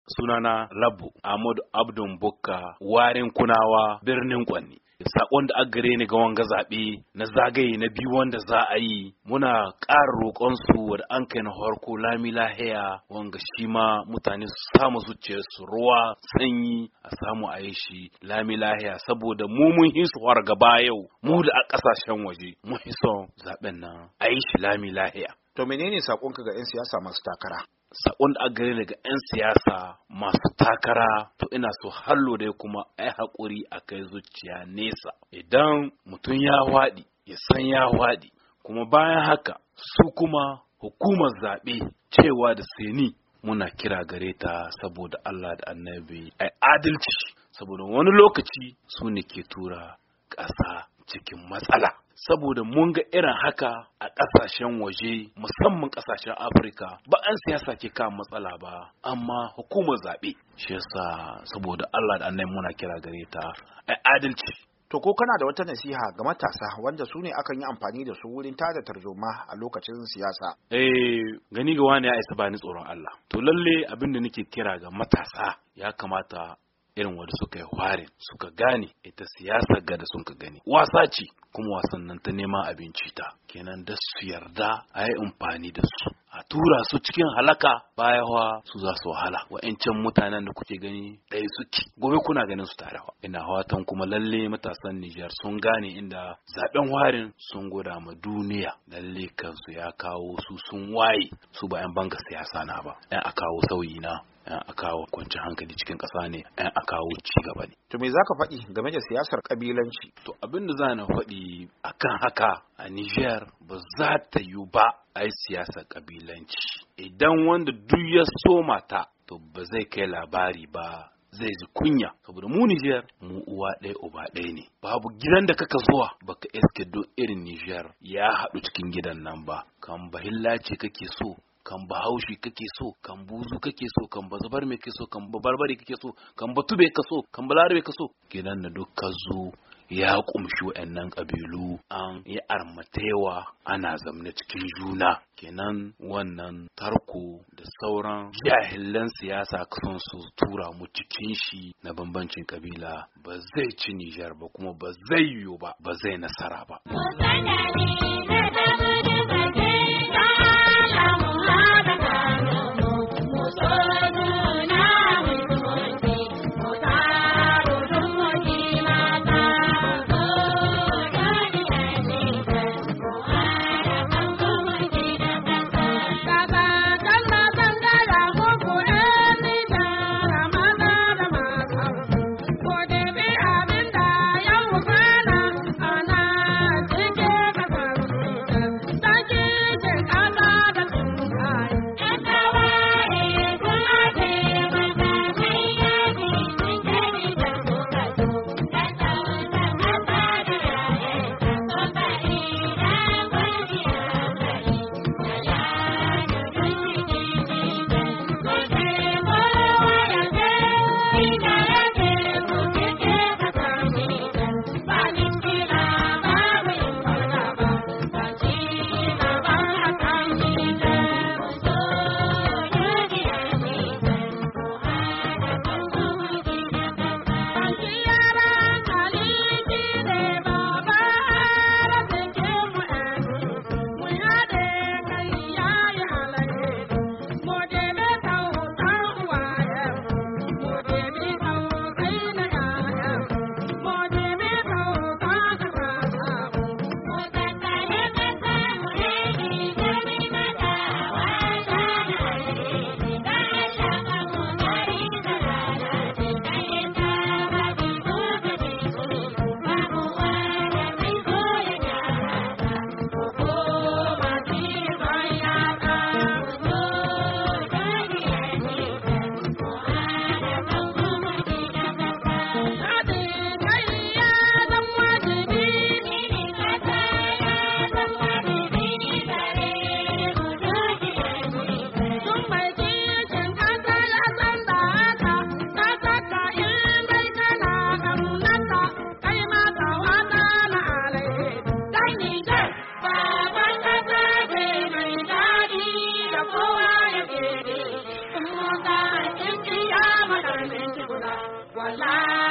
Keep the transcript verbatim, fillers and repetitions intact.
Sunana Labu Ahmadu Abdun Bukka, warin Kunawa, birnin Kwanni. Sakon da aka gare ni ga wanga zaɓe na zagaye na biyu wanda za a yi, muna ƙara roƙon su da an kai na harko lami lahiya, wanga shi ma mutane su samu zuciyarsu ruwa sanyi a samu a yi shi lami lahiya, saboda mu mun yi su har gaba yau mu da a ƙasashen waje mun yi son zaɓen nan a yi shi lami lahiya. To menene sakonka ga 'yan siyasa masu takara? Sakon da aka gare daga 'yan siyasa masu takara, to ina so hallo dai kuma a yi haƙuri a kai zuciya nesa. Idan mutum ya waɗi ya san ya waɗi, kuma bayan haka su kuma hukumar zaɓe cewa da seni muna kira gare ta saboda Allah da annabi ai adalci, saboda wani lokaci su ne ke tura ƙasa cikin matsala. Saboda mun ga irin haka a ƙasashen waje, musamman ƙasashen Afirka, ba an siyasa ke kan matsala ba, amma hukumar zaɓe. Shi yasa saboda Allah da annabi muna kira gare ta ai adalci. To ko kana da wata nasiha ga matasa wanda su ne akan yi amfani da su wurin tada tarzoma a lokacin siyasa? Eh, gani ga wani ya isa bani tsoron Allah. To lalle abin da nake kira ga matasa, ya kamata irin wanda suka yi hwarin suka gane ita siyasar ga da sun ka gani wasa ce, kuma wasan nan ta neman abinci ta, kenan da su yarda a yi amfani da su a tura su cikin halaka, bayawa su za su wahala. Wa'ancan mutanen da kuke gani ɗaya suke, gobe kuna ganin su tare. Ina fatan kuma lalle matasan Nijar sun gane inda zaben warin sun gwada ma duniya lalle kansu ya kawo su sun waye, su ba 'yan banga siyasa na ba, 'yan a kawo sauyi na, yan a kawo kwanci hankali cikin ƙasa ne, yan a kawo ci gaba ne. To me za ka faɗi game da siyasar ƙabilanci? To abin da za na faɗi akan haka, a Nijar ba za ta yi ba a yi siyasar ƙabilanci. Idan wanda duk ya soma ta, to ba zai kai labari ba, zai ji kunya, saboda mu Nijar mu uwa ɗaya uba ɗaya ne. Babu gidan da kaka zuwa baka iske duk irin Nijar ya haɗu cikin gidan nan ba. Kan bahilla ce kake so, kan bahaushe kake so, kan buzu kake so, kan bazabar me kake so, kan barbare kake so, kan batube ka so, kan balarabe ka so, gidan da duk ka zo ya kumshi wa'annan kabilu, an yi armatewa ana zamne cikin juna. Kenan wannan tarko da sauran jahilan siyasa kasan su tura mu cikin shi na bambancin kabila ba zai ci Nijar ba, kuma ba zai yiwu ba, ba zai nasara ba. Wallahi